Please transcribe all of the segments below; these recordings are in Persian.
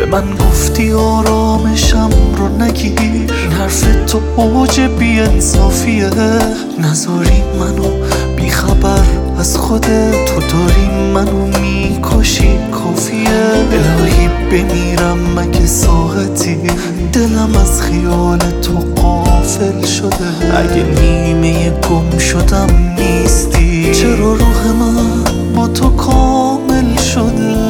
من گفتی آرامشم رو نگیر، حرف تو اوج بی انصافیه. نذاری منو بی خبر از خودت، تو داری منو میکشی کافیه. الهی بمیرم مگه ساعتی، دلم از خیال تو غافل شده. اگه نیمه گم شدم نیستی، چرا روح من با تو کامل شده؟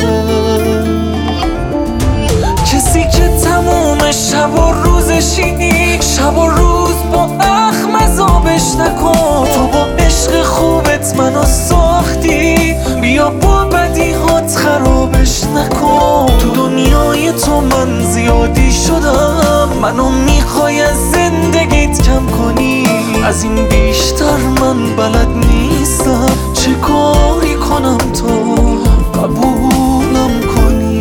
کسی که تموم شب و روزشی، شب و روز با اخم عذابش نکن. تو با عشق خوبت منو ساختی، بیا با بدیهات خرابش نکن. تو دنیای تو من زیادی شدم، منو میخوای از زندگیت کم کنی. از این بیشتر من بلد نیستم، چه کاری کنم تو قبولم کنی.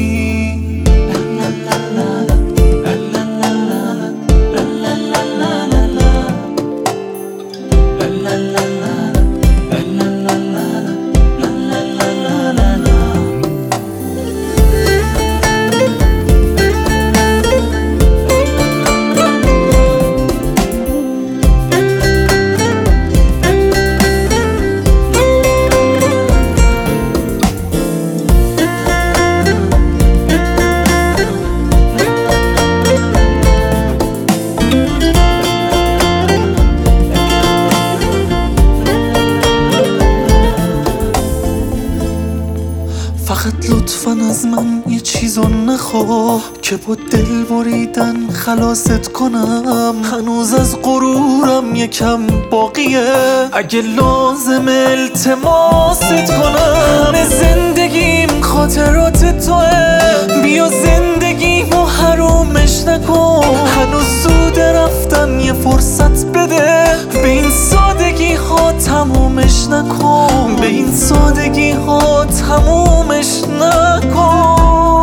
فقط لطفاً از من یه چیزو نخواه که با دل بریدن خلاصت کنم. هنوز از غرورم یکم باقیه، اگه لازم التماست کنم. همه زندگیم خاطرات توه، بیا زندگیمو حرومش نکن. هنوز زود رفتن یه فرصت بده، به این سادگی ها تمومش نکن. به این سادگی ها تمومش نکن.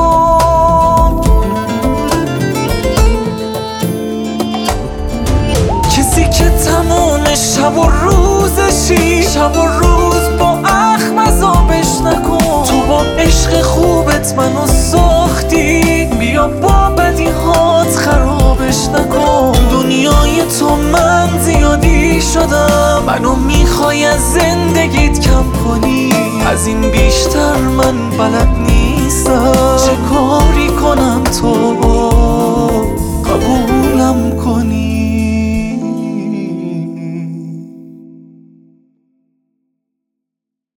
کسی که تمام شب و روزشی، شب و روز با اخم عذابش نکن. تو با عشق خوبت منو ساختی، بیا با بدیهات خرابش نکن. دنیای تو من زیادی شدم، منو میخوای از زندگیت کم کنی. از این بیشتر من بلد نیستم، چه کاری کنم تو